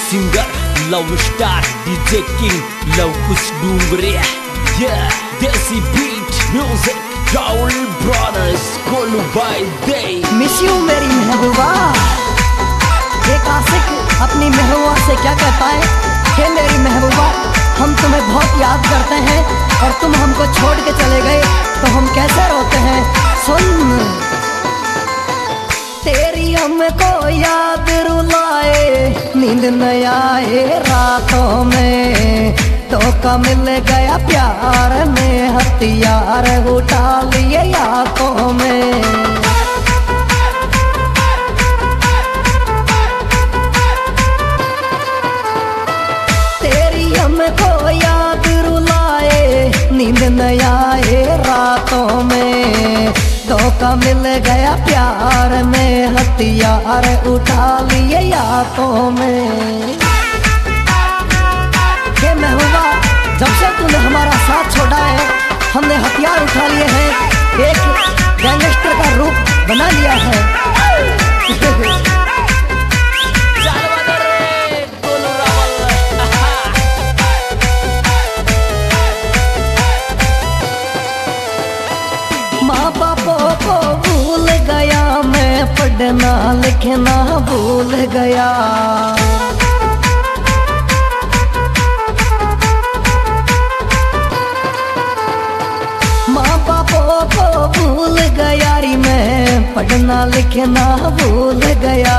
singer, love star, DJ King, love kuch Doombriya. Yeah, Desi beat music, Raul Brothers, Golu by day. Miss you मेरी महबूबा। एक आशिक अपनी महबूबा से क्या कहता है, हे मेरी महबूबा हम तुम्हें बहुत याद करते हैं और तुम हमको छोड़ के चले गए तो हम कैसे रोते हैं। सुन, तेरी हमको याद रुलाए, नींद न आए रातों में, धोखा मिल गया प्यार में, हथियार उठा लिए आंखों में। तेरी हमको याद रुलाए, नींद न आए रातों में, धोखा मिल गया प्यार में, हथियार उठा लिए आंखों में। हे महबूबा, जब से तूने हमारा साथ छोड़ा है हमने हथियार उठा लिए हैं, एक गैंगस्टर का रूप बना लिया है। माँ बापों को भूल गया मैं, पढ़ना लिखना भूल गया। माँ बापों को भूल गया री मैं, पढ़ना लिखना भूल गया।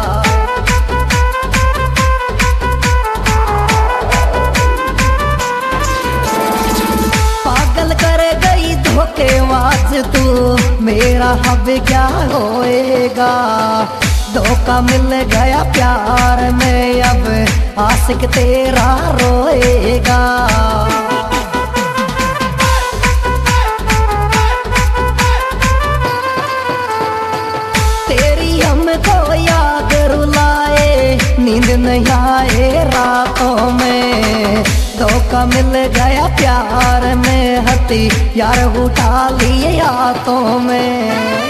पागल कर गई धोखेबाज तू, मेरा अब क्या होएगा। धोखा मिल गया प्यार में, अब आशिक तेरा रोएगा। तेरी हमको याद रुलाए, नींद नहीं आए रातों में, धोखा मिल गया प्यार में, हथियार उठा लिए हाथों में।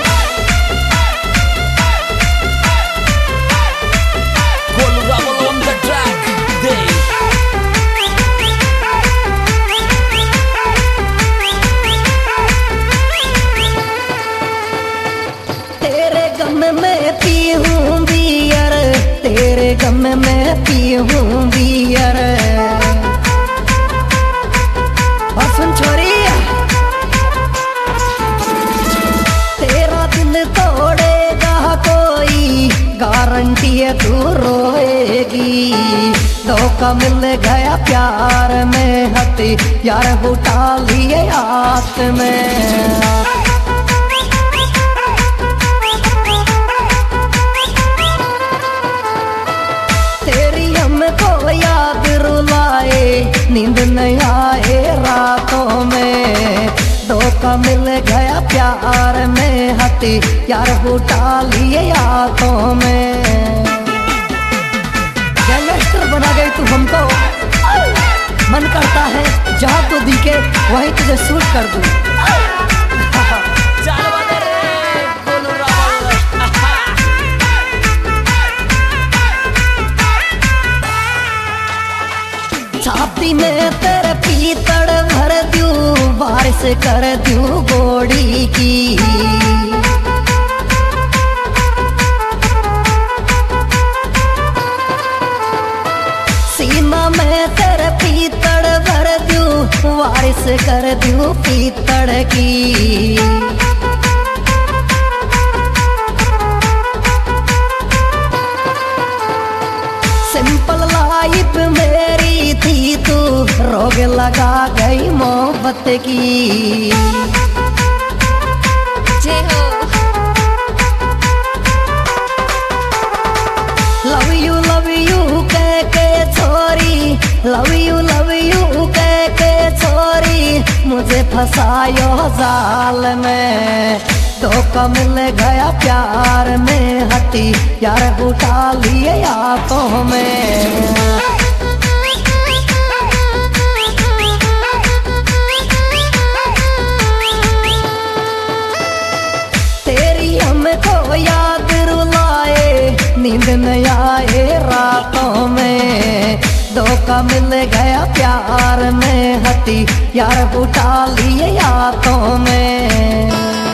तेरे गम में पी हूँ बियर, तेरे गम में पी हूँ बियर। सुन छोरी, तेरा दिल तोड़ेगा कोई, गारंटी है तू रोएगी। धोखा मिल गया प्यार में, हथियार उठा लिए हाथ में। तेरी हमको याद रुलाए, नींद नहीं आए रातों में, धोखा मिल गया प्यार में, हथियार उठा लिए हाथों में। गैंगस्टर बना गई तू हमको, मन करता है जहाँ तू दिखे वहीं तुझे शूट कर दूं। छाती में तेरे पीतड़ भर दूं, बारिश कर दूं गोड़ी की। सीना में तेरे पीतड़ भर दूं, बारिश कर दूं पीतड़ की। सिंपल लाइफ मेरी थी, तू रोग लगा गई मोहब्बत की। जय हो। लव यू कह के छोरी, लव यू कह के छोरी, मुझे फंसायो जाल में। धोखा मिल गया प्यार में, हथियार उठा लिए हाथों में। तेरी हमको याद रुलाए, नींद न आए रातों में, धोखा मिल गया प्यार में, हती यार उठा लिए यादों में।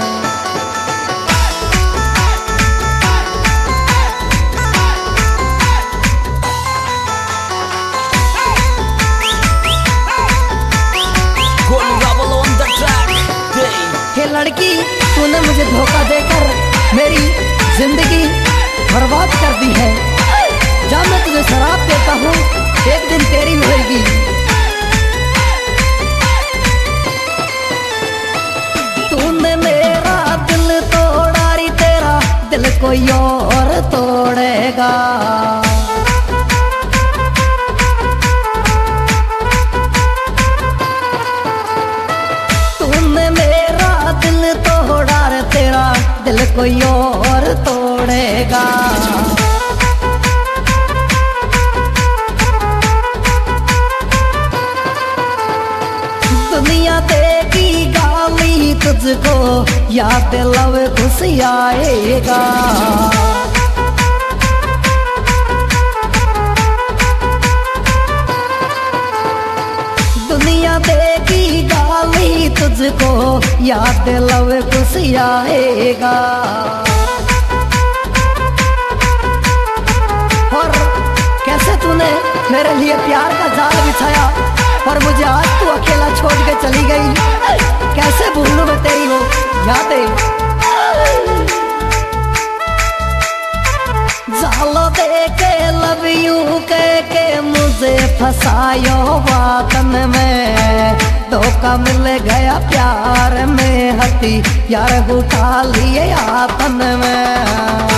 हे लड़की, तूने मुझे धोखा देकर मेरी जिंदगी बर्बाद कर दी है। जब मैं तुझे शराब देता हूँ, एक दिन तेरी होगी। तूने मेरा दिल तोड़ा री, तेरा दिल कोई और तोड़ेगा। तूने मेरा दिल तोड़ा रे, तेरा दिल कोई और तोड़ेगा। दुनिया देगी गाली तुझको, याद लव खुश आएगा। दुनिया देगी गाली तुझको, याद लव खुश आएगा। और कैसे तूने मेरे लिए प्यार का जाल बिछाया, और मुझे आज तू अकेला छोड़ के चली गई। कैसे भूलूं मैं तेरी वो यादें। जालो दे के लव यू कह के मुझे फंसायो वातन में, धोखा मिल गया प्यार में, हती यार उठा लिए आतन में।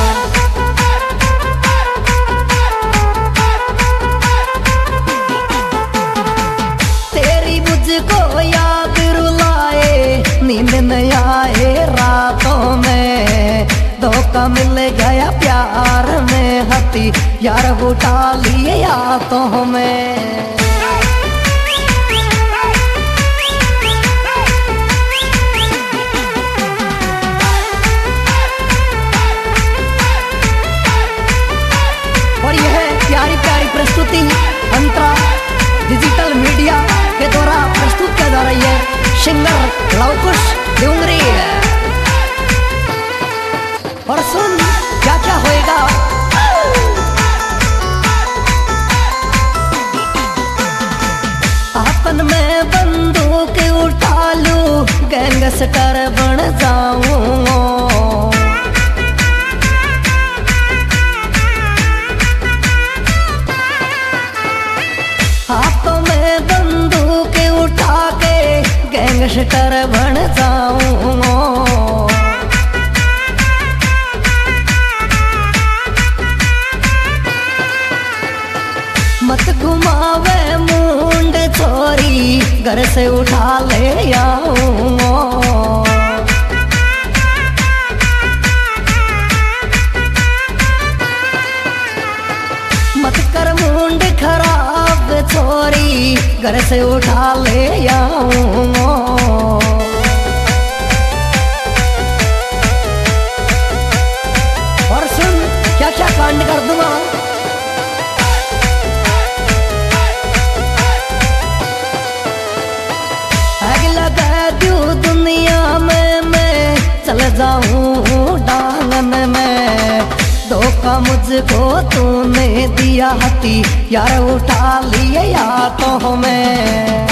मुझको याद रुलाए, नींद न आए रातों में, धोखा मिल गया प्यार में, हती यार उठा लिए यादों में। और यह प्यारी प्यारी प्रस्तुति अंतरा डिजिटल मीडिया के द्वारा प्रस्तुत किया जा रही है। सिंगर लवकुश डूंगरी। और सुन क्या क्या होएगा। आपन में बंदूक उठा लूं, गैंगस्टर बन जाऊं। हाथों में बंदूक उठा के गैंगस्टर बन जाऊं। मत घुमावे मुंड छोरी, घर से उठा ले आऊं। मत कर मुंड खराब छोरी, घर से उठा ले आऊं। और सुन क्या क्या कांड कर दूंगा। आग लगा दूं दुनिया में, मैं चल जाऊं डांगन में, धोखा मुझको तूने दिया, हती यार उठा लिए यादों में।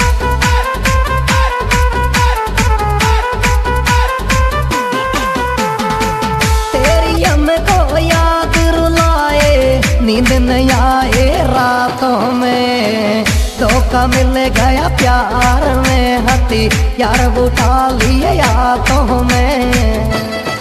तेरी हमको याद रुलाए, नींद न आए रातों में, धोखा मिल गया प्यार में, हती यार उठा लिए यादों में।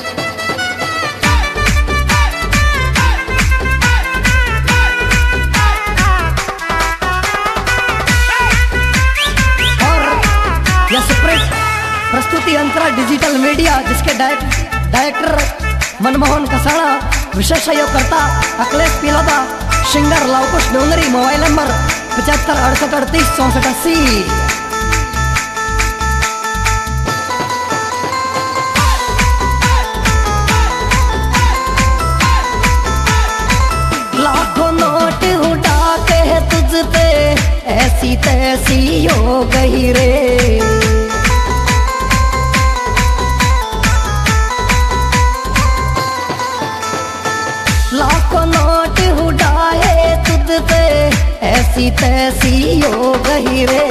प्रस्तुति अंतरा डिजिटल मीडिया, जिसके डायरेक्टर मनमोहन कसाड़ा, विशेष सहयोगकर्ता Akhilesh Pilada, singer Lavkush Dungri. Mobile number 75 68 38 64 80। लाखों नोट उड़ा के तुझ पे तैसी हो गई रे। लाखों नोट उड़ाए तुझ पे ऐसी तैसी हो गई रे।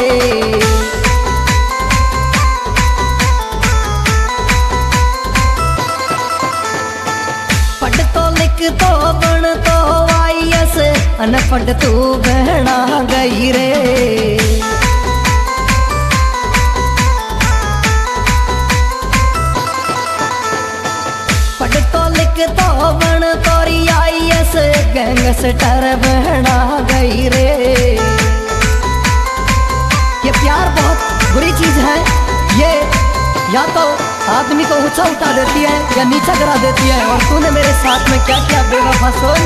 पढ़ तो लिख तो बन तो IAS अनपढ़ तू बहना गई रे। पढ़ तो लिख तो बन तोरी IAS गैंगस्टर बहना गई रे। ये प्यार बहुत बुरी चीज है, ये या तो आदमी को ऊंचा उठा देती है या नीचा गिरा देती है। और तूने मेरे साथ में क्या किया बेवफा सोन।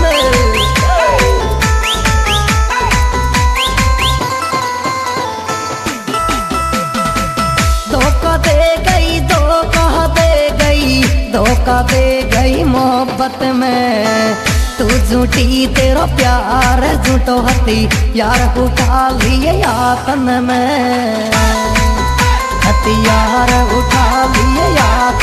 धोखा दे गई, धोखा दे गई, धोखा दे गई मोहब्बत में तू झूठी, तेरा प्यार झूठो हती यार उठा लिए यातन में, हथियार उठा लिए यार